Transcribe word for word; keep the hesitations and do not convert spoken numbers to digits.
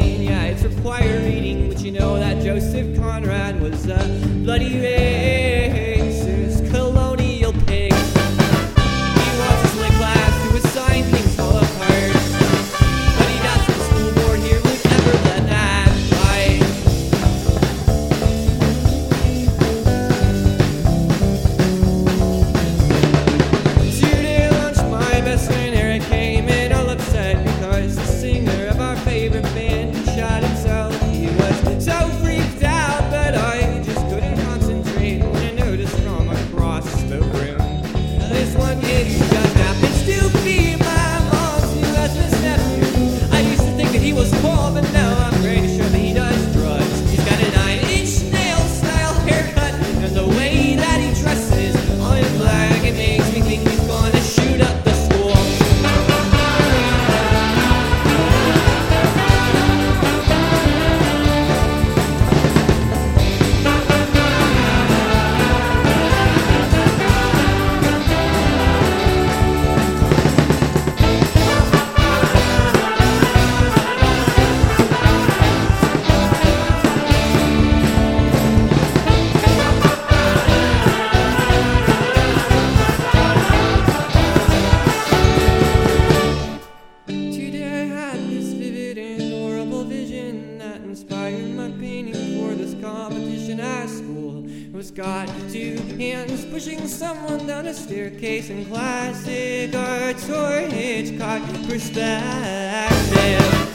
magazine. Yeah, it's required reading, but you know that Joseph Conrad was a bloody racist colonial pig. He wants his lit class to assign things fall apart, but he doubts the school board here would ever let that fly. Today lunch, my best friend Eric came in all upset because the singer of our favorite band shot himself. He was so freaked out that I just couldn't concentrate when I noticed from across the room this one kid who just happens to be my mom's new husband's nephew. I used to think that he was cool, but now I'm pretty sure that he does drugs. He's got a nine-inch nail-style haircut, and the way that he dresses, all in black, it makes me think he's gonna shoot up the school. Today I had this vivid and horrible vision that inspired my painting for this competition at school. It was got two hands pushing someone down a staircase in classic Arthur Hitchcock perspective.